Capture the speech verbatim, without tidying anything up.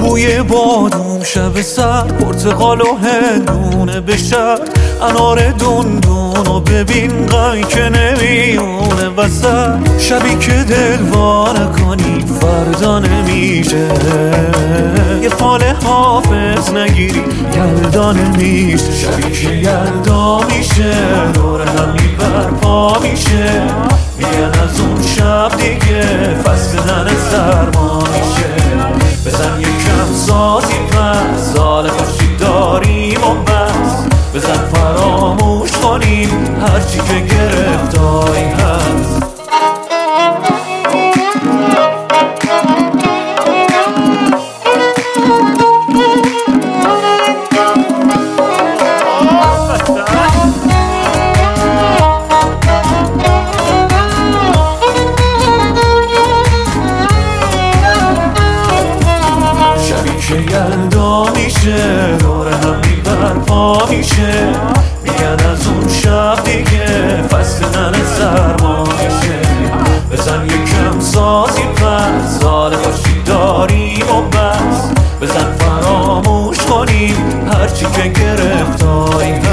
بوی بادوم شب سر، پرتقال و هندونه به شهر، انار دون دون و ببین قای که نمیونه وسط. شبی که دلوانه کنی فردا نمیشه، یه فال حافظ نگیری یلدا نمیشه. شبی که یلدا میشه دور همی برپا میشه، میگن از اون شب دیگه فصل زن سرما میشه. بزن یکم سازی پس، سال خوشی داریم و بس. بزن فراموش کنیم هرچی که گرفتاری هست. که یلدا میشه دور همی برپا میشه، میگن از اون شب دیگه فصل نن سرما میشه. بزن یکم سازی پس، سال خوشی داریم و بس. بزن فراموش کنیم هرچی که گرفتاریم.